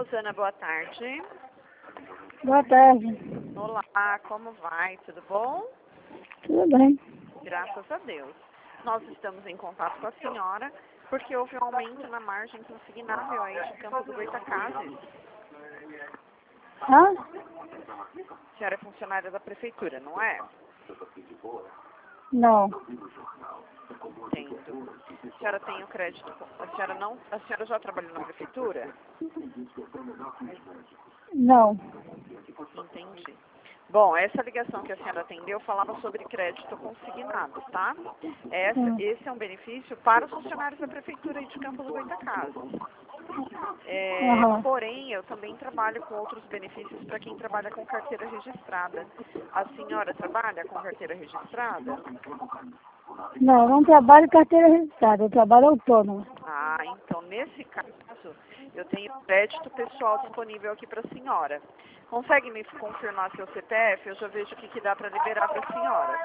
Rosana, boa tarde. Boa tarde. Olá, como vai? Tudo bom? Tudo bem. Graças a Deus. Nós estamos em contato com a senhora porque houve um aumento na margem consignável aí de Campo do Goitacazes. Hã? A senhora é funcionária da prefeitura, não é? Não. Entendo. A senhora tem o crédito? A senhora já trabalhou na prefeitura? Não. Entendi. Bom, essa ligação que a senhora atendeu falava sobre crédito consignado, tá? Esse é um benefício para os funcionários da prefeitura e de Campo do Goitacazes. Porém, eu também trabalho com outros benefícios para quem trabalha com carteira registrada. A senhora trabalha com carteira registrada? Não, não trabalho carteira registrada, eu trabalho autônomo. Ah, então nesse caso, eu tenho crédito pessoal disponível aqui para a senhora. Consegue me confirmar seu CPF? Eu já vejo o que dá para liberar para a senhora.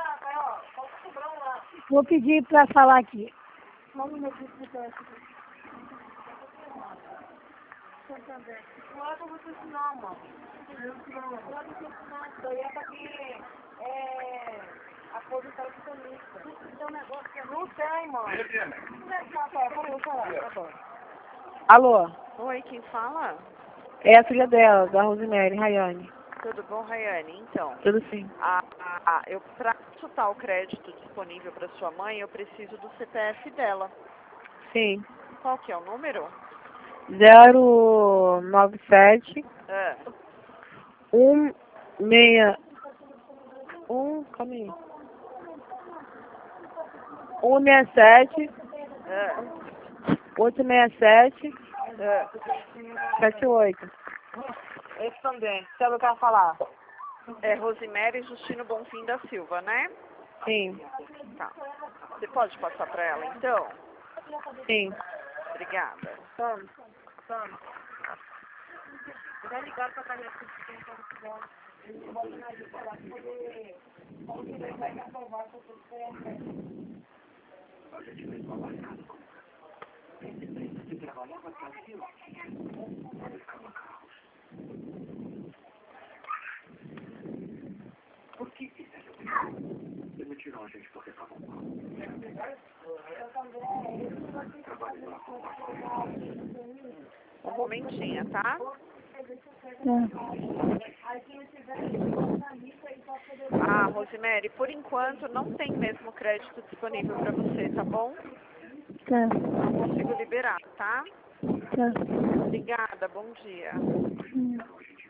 Vou pedir para falar aqui. Não é pra você assinar, mano. Não é pra você assinar, isso aí é pra quem aposentar o canista. Tem um negócio que não tem, mano. Alô? Oi, quem fala? É a filha dela, da Rosemary, Rayane. Tudo bom, Rayane? Então, Tudo sim. para consultar o crédito disponível para sua mãe, eu preciso do CPF dela. Sim. Qual que é o número? 097 Ah, 167 ah, 867 ah. 78. Esse também. Sabe o que ela falar? É Rosemary Justino Bonfim da Silva, né? Sim. Tá. Você pode passar para ela, então? Sim. Obrigada. Toma. Já ligaram pra casa aqui. Um momentinho, tá? Ah, Rosemary, por enquanto não tem mesmo crédito disponível para você, tá bom? Tá. Não consigo liberar, tá? Tá. Obrigada, bom dia.